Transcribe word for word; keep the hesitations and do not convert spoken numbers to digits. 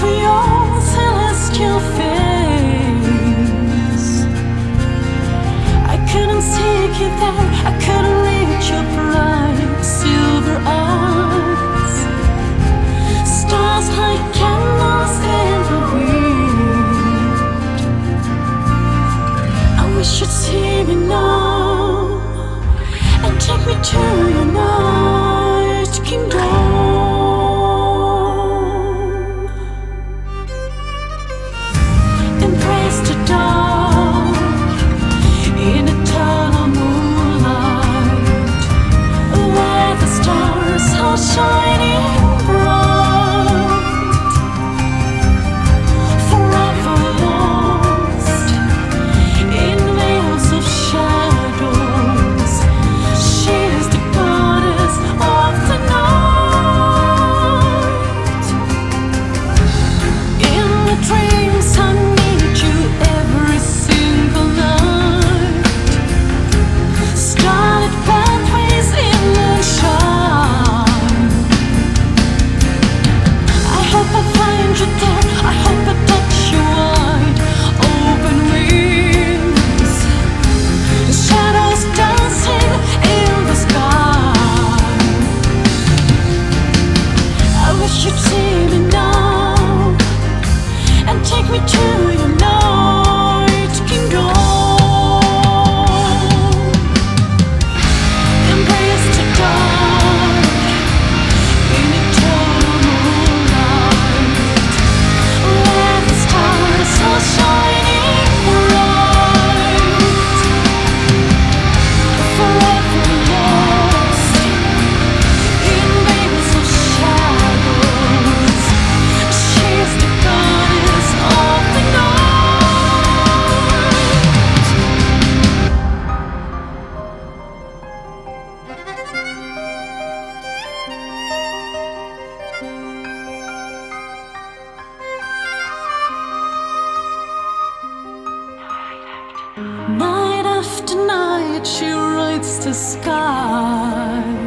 to your celestial face. I couldn't take you there, I couldn't reach your bright silver eyes. Stars like candles in the wind. I wish you'd see me now and take me to your night kingdom. Embrace the dark in eternal moonlight, where the stars are shining bright. Forever lost in veils of shadows, she is the goddess of the night. In the dreams I need you every single night. Starlit pathways in moonshine. I hope I find you there, I hope I touch you wide open wings. The shadows dancing in the sky. I wish you'd see me now and take me to your night kingdom. Embrace the dark in eternal moonlight, where the stars are shining bright. Forever lost in veils of shadows, she is the goddess of the night. Night after night she rides the sky.